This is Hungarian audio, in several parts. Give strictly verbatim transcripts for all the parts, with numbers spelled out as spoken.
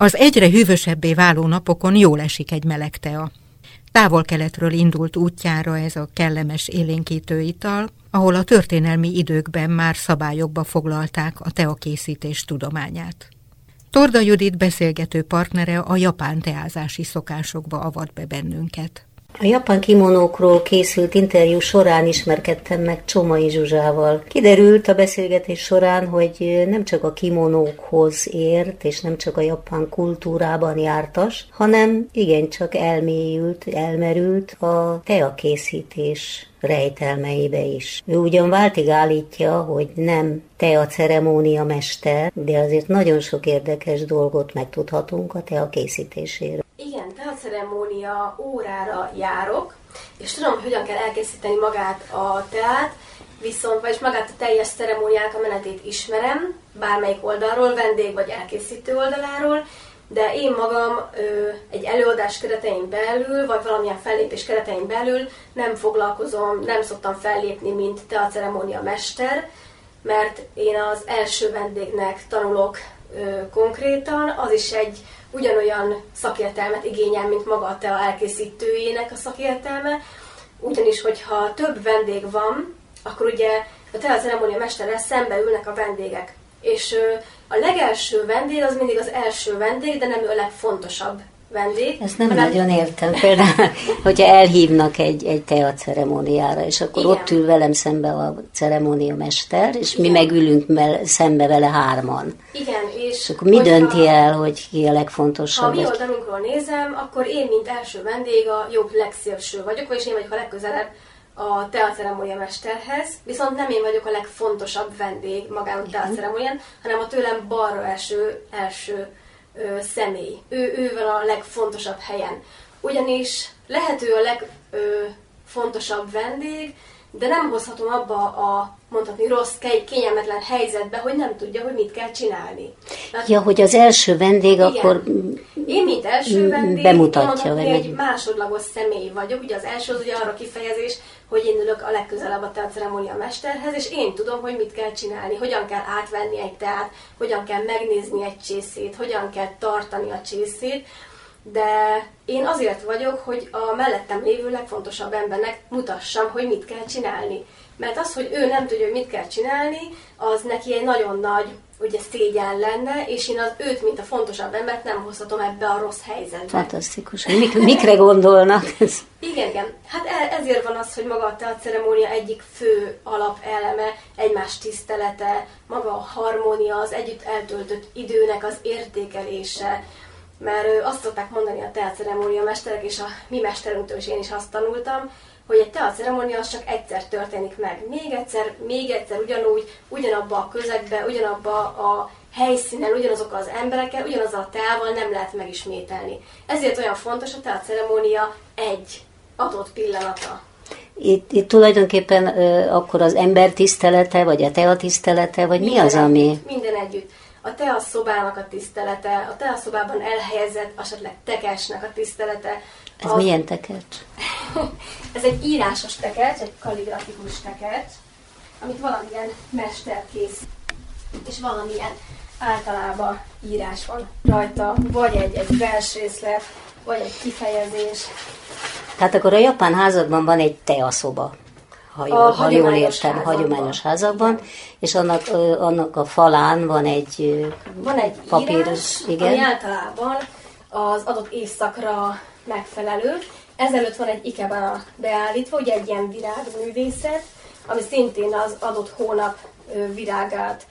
Az egyre hűvösebbé váló napokon jól esik egy meleg tea. Távol-keletről indult útjára ez a kellemes élénkítő ital, ahol a történelmi időkben már szabályokba foglalták a teakészítés tudományát. Torda Judit beszélgető partnere a japán teázási szokásokba avat be bennünket. A japán kimonókról készült interjú során ismerkedtem meg Csomai Zsuzsával. Kiderült a beszélgetés során, hogy nem csak a kimonókhoz ért, és nem csak a japán kultúrában jártas, hanem igencsak elmélyült, elmerült a teakészítés rejtelmeibe is. Ő ugyan váltig állítja, hogy nem tea ceremónia mester, de azért nagyon sok érdekes dolgot megtudhatunk a tea készítéséről. Igen, teaceremónia órára járok, és tudom, hogy hogyan kell elkészíteni magát a teát, viszont vagyis magát a teljes ceremóniának a menetét ismerem, bármelyik oldalról, vendég vagy elkészítő oldaláról, de én magam ö, egy előadás keretein belül, vagy valamilyen fellépés keretein belül nem foglalkozom, nem szoktam fellépni, mint teaceremónia mester, mert én az első vendégnek tanulok ö, konkrétan, az is egy ugyanolyan szakértelmet igényel, mint maga a tea elkészítőjének a szakértelme, ugyanis, hogyha több vendég van, akkor ugye a teaceremónia mesterrel szembe ülnek a vendégek. És a legelső vendég az mindig az első vendég, de nem ő a legfontosabb vendég. Ezt nem hanem... nagyon értem. Például, hogyha elhívnak egy, egy tea ceremóniára, és akkor igen, ott ül velem szembe a ceremónia mester, és igen, mi megülünk mell- szembe vele hárman. Igen, és... És akkor mi dönti el, hogy ki a legfontosabb? Ha a mi oldalunkról nézem, akkor én, mint első vendég, a jobb legszélső vagyok, vagyis én vagyok a legközelebb a teaceremónia mesterhez, viszont nem én vagyok a legfontosabb vendég magán a teaceremónián, hanem a tőlem balra eső első ö, személy. Ő, ő van a legfontosabb helyen. Ugyanis lehet ő a legfontosabb vendég, de nem hozhatom abba a, mondhatni, rossz, kényelmetlen helyzetbe, hogy nem tudja, hogy mit kell csinálni. Hát, ja, hogy az első vendég igen, akkor én, mint első vendég, bemutatja, én egy másodlagos személy vagyok. Ugye az első az ugye arra kifejezés, hogy én ülök a legközelebb a teaceremónia mesterhez, és én tudom, hogy mit kell csinálni, hogyan kell átvenni egy teát, hogyan kell megnézni egy csészét, hogyan kell tartani a csészét, de én azért vagyok, hogy a mellettem lévő legfontosabb embernek mutassam, hogy mit kell csinálni. Mert az, hogy ő nem tudja, hogy mit kell csinálni, az neki egy nagyon nagy ugye, szégyen lenne, és én az őt, mint a fontosabb embert nem hozhatom ebbe a rossz helyzetbe. Fantasztikus. Mik, mikre gondolnak? Igen, igen. Hát ezért van az, hogy maga a teaceremónia egyik fő alapeleme, egymás tisztelete, maga a harmónia, az együtt eltöltött időnek az értékelése. Mert azt szokták mondani a teaceremónia mesterek, és a mi mesterünktől is én is azt tanultam, hogy egy teaceremónia az csak egyszer történik meg. Még egyszer, még egyszer ugyanúgy, ugyanabba a közegbe, ugyanabba a helyszínen, ugyanazokkal az emberekkel, ugyanazzal a teával nem lehet megismételni. Ezért olyan fontos a teaceremónia egy adott pillanata. Itt, itt tulajdonképpen uh, akkor az ember tisztelete, vagy a tea tisztelete, vagy minden mi az, ami... Együtt, minden együtt. A teaszobának a tisztelete, a teaszobában elhelyezett, esetleg tekesnek a tisztelete. Ez az... milyen tekercs? Ez egy írásos tekercs, egy kalligrafikus tekercs, amit valamilyen mester kész, és valamilyen általában írás van rajta, vagy egy, egy versrészlet, vagy egy kifejezés. Tehát akkor a japán házakban van egy teaszoba. Ha jól, ha jól értem, házakban. Hagyományos házakban, igen, és annak, annak a falán van egy van egy papír, írás, igen, ami általában az adott évszakra megfelelő. Ezelőtt van egy ikebana beállítva, ugye egy ilyen virágművészet, ami szintén az adott hónap virágát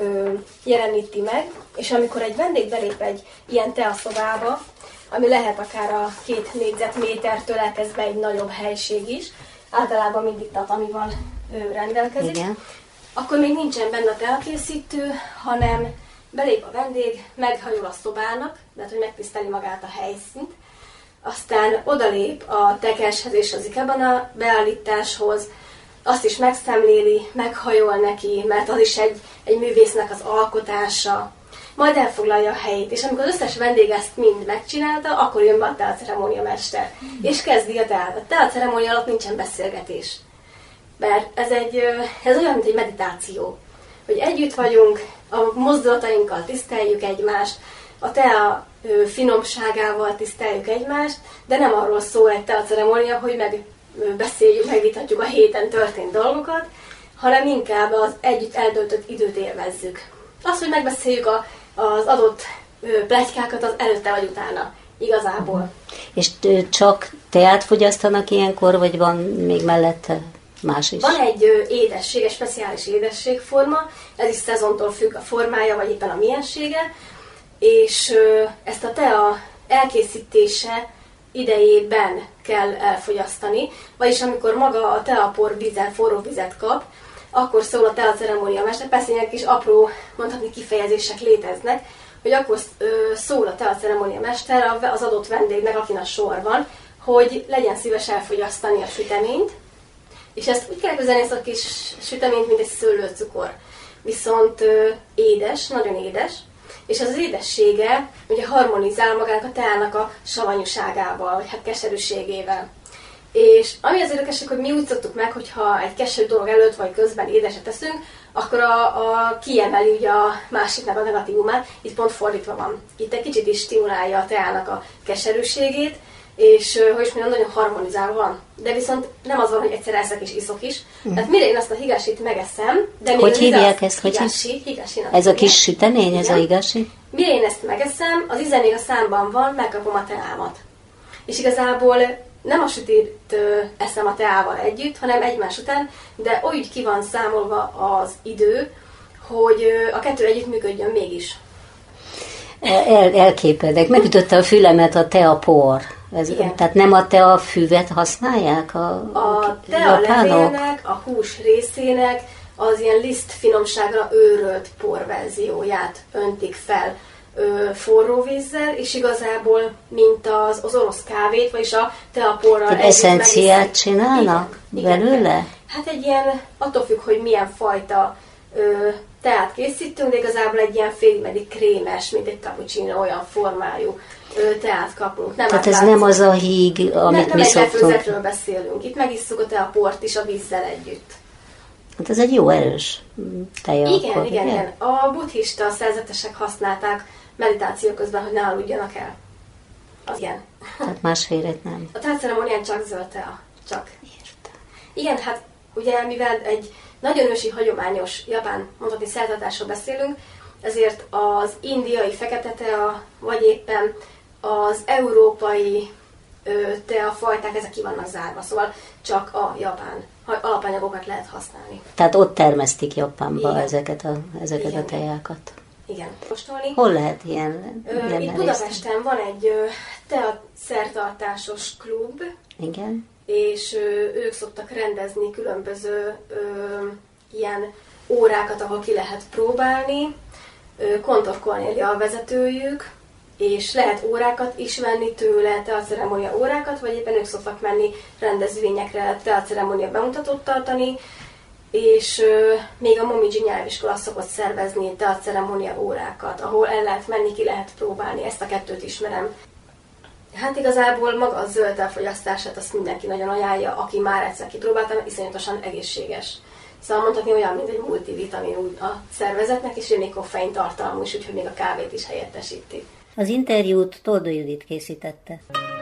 jeleníti meg, és amikor egy vendég belép egy ilyen teaszobába, ami lehet akár a két négyzetmétertől elkezdve egy nagyobb helység is, általában mindig tatamival rendelkezik, igen, akkor még nincsen benne a teakészítő, hanem belép a vendég, meghajol a szobának, tehát hogy megtiszteli magát a helyszínt, aztán odalép a tekeshez és az ikebana beállításhoz, azt is megszemléli, meghajol neki, mert az is egy, egy művésznek az alkotása, majd elfoglalja a helyét, és amikor az összes vendég ezt mind megcsinálta, akkor jön be a teaceremónia mester, mm. és kezdi a teát. A teaceremónia alatt nincsen beszélgetés, mert ez, egy, ez olyan, mint egy meditáció, hogy együtt vagyunk, a mozdulatainkkal tiszteljük egymást, a tea finomságával tiszteljük egymást, de nem arról szól egy teaceremónia, hogy megbeszéljük, megvitatjuk a héten történt dolgokat, hanem inkább az együtt eltöltött időt élvezzük. Az, hogy megbeszéljük a, az adott pletykákat, az előtte vagy utána, igazából. És csak teát fogyasztanak ilyenkor, vagy van még mellette más is? Van egy édesség, egy speciális édességforma, ez is szezontól függ a formája, vagy éppen a miensége, és ezt a tea elkészítése idejében kell elfogyasztani, vagyis amikor maga a teapor vizet, forró vizet kap, akkor szól a teaceremónia mester. Persze ilyen kis apró, mondhatni kifejezések léteznek, hogy akkor szól a teaceremónia mester az adott vendégnek, akin a sor van, hogy legyen szíves elfogyasztani a süteményt, és ezt úgy kell elképzelni, ezt a kis süteményt, mint egy szőlőcukor. Viszont édes, nagyon édes, és az édessége ugye harmonizál magának a teának a savanyúságával, vagy hát keserűségével. És ami az érdekesek, hogy mi úgy szoktuk meg, hogyha egy keserű dolog előtt vagy közben édeset teszünk, akkor a, a kiemeli ugye a másiknak a negatívumát, itt pont fordítva van. Itt egy kicsit is stimulálja a teának a keserűségét, és hogy is mondjam, nagyon harmonizálva van. De viszont nem az van, hogy egyszer eszek és iszok is. Mm. Tehát mire én azt a higásit megeszem, de még hogy hívják ezt? Higási, higásinak ez a kis sütemény, ez a higási? Mire én ezt megeszem, az íze még a számban van, megkapom a teámat. És igazából nem a sütét eszem a teával együtt, hanem egymás után, de úgy ki van számolva az idő, hogy a kettő együtt működjön mégis. El, elképedek. Megütötte a fülemet a teapor. Ez, tehát nem a teafüvet használják a, a tealevélnek, a hús részének az ilyen liszt finomságra őrölt porverzióját öntik fel ö, forró vízzel, és igazából, mint az, az orosz kávét, vagyis a teaporral együtt eszenciát csinálnak igen, belőle? Igen. Hát egy ilyen, attól függ, hogy milyen fajta ö, teát készítünk, de igazából egy ilyen félig krémes, mint egy cappuccino, olyan formájú ö, teát kapunk. Nem Tehát ez nem az a híg, amit nem, mi szoktunk. Nem egy lefőzetről beszélünk. Itt megisszuk a teaport is a vízzel együtt. Hát ez egy jó erős teja. Igen, akkor, igen, igen. A buddhista szerzetesek használták meditáció közben, hogy ne aludjanak el. Az igen. Tehát másfélét nem. A teaceremónián csak zöld tea. Csak. Értem. Igen, hát ugye mivel egy nagyon ősi, hagyományos japán mondhatni szertartásról beszélünk, ezért az indiai fekete tea, vagy éppen az európai teafajták, ezek ki vannak zárva, szóval csak a japán alapanyagokat lehet használni. Tehát ott termesztik Japánba igen. ezeket a, ezeket igen. a tejákat. Igen. Kóstolni. Hol lehet ilyen? Ö, itt Budapesten van egy tea szertartásos klub. Igen. És ö, ők szoktak rendezni különböző ö, ilyen órákat, ahol ki lehet próbálni. Ö, Kontor Kornélia a vezetőjük, és lehet órákat is venni tőle, teaceremónia órákat, vagy éppen ők szoktak menni rendezvényekre, teaceremónia bemutatót tartani, és ö, még a Momiji nyelviskola szokott szervezni teaceremónia órákat, ahol el lehet menni, ki lehet próbálni, ezt a kettőt ismerem. Hát igazából maga a zöld elfogyasztását azt mindenki nagyon ajánlja, aki már egyszer kipróbálta, mert iszonyatosan egészséges. Szóval mondhatni olyan, mint egy multivitamin úgy a szervezetnek, és még koffein tartalmú is, úgyhogy még a kávét is helyettesíti. Az interjút Toldó Judit készítette.